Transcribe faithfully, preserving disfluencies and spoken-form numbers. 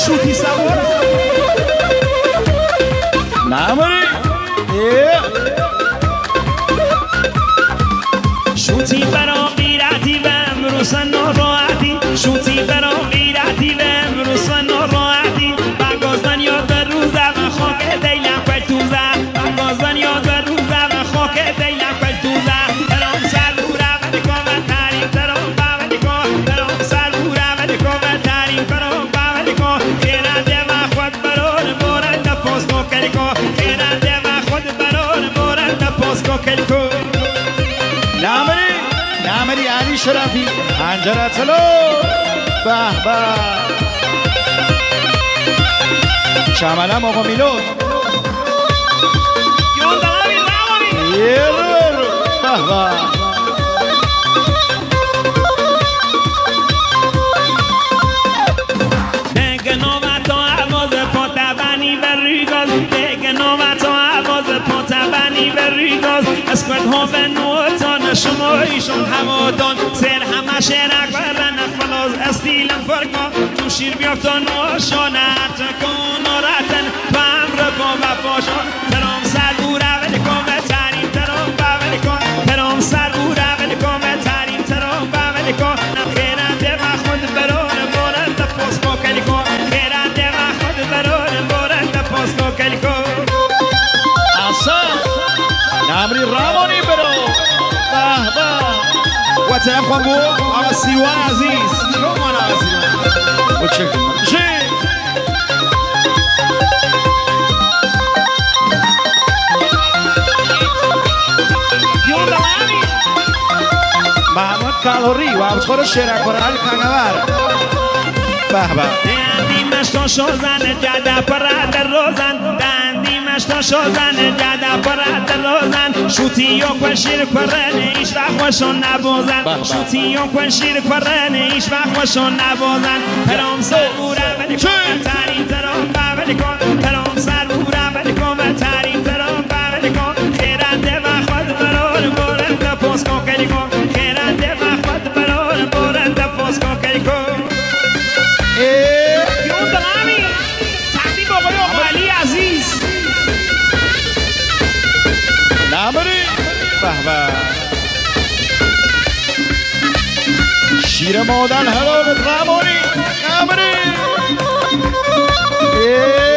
شوتی سوار نماری شوتی برا غیرتی و امروز ناراحتی شوتی برا غیرتی و امروز ناراحتی بگازن یاد روزه و خاک دیلم پلتوزه بگازن یاد روزه و خاک دیلم پلتوزه درام سر بوره و دکا و تاریم درام با و دکا درام سر بوره و دکا و تاریم درام با و دکا خیرنده و خود برون مورد پاسکو کلکو خیرنده و خود برون مورد پاسکو کلکو نماری نماری علی شرفی پنجره تلو به به شمالم آقا میلود یه رو رو به به اسکوت ها و نوتان شما ایشون هوادان سر همه شرک برن فلاز استیلم فرقا تو شیر بیافتان نوشانت کن نارتن تو امر با وفاشان ترام سر بوره ولی کن و ترین ترام ولی کن ترام سر بوره ولی کن و ترین ترام ولی کن خیرنده و خود برون بارد پاس با کلی کن خیرنده و خود برون بارد پاس با کلی کن نمری رامانی برو به به و طرف خواهم بود آقا سیروان عزیز شما عزیز و چه چه محمد کالوری و ابزخور شیرکور علی کنگور به به دندیمش تا شوزن جده پرد در روزن دندیمش تا شوزن جده پرد در روزن شوتی و کن شیر کرن ایش وقت وشون نبوزن شوتی و کن شیر کرن ایش وقت وشون نبوزن پرام سر بوره ولی کن ترین ترام ولی کن پرام سر بوره ولی کن ترین ترام ولی کن خیرنده و خود برون بورند پاس کن کلی کن خیرنده و خود برون بورند پاس کن کلی کن یون دلامی تقدیم آقای آقای عزیز نمری به به شیر مادر حلال رمانی نمری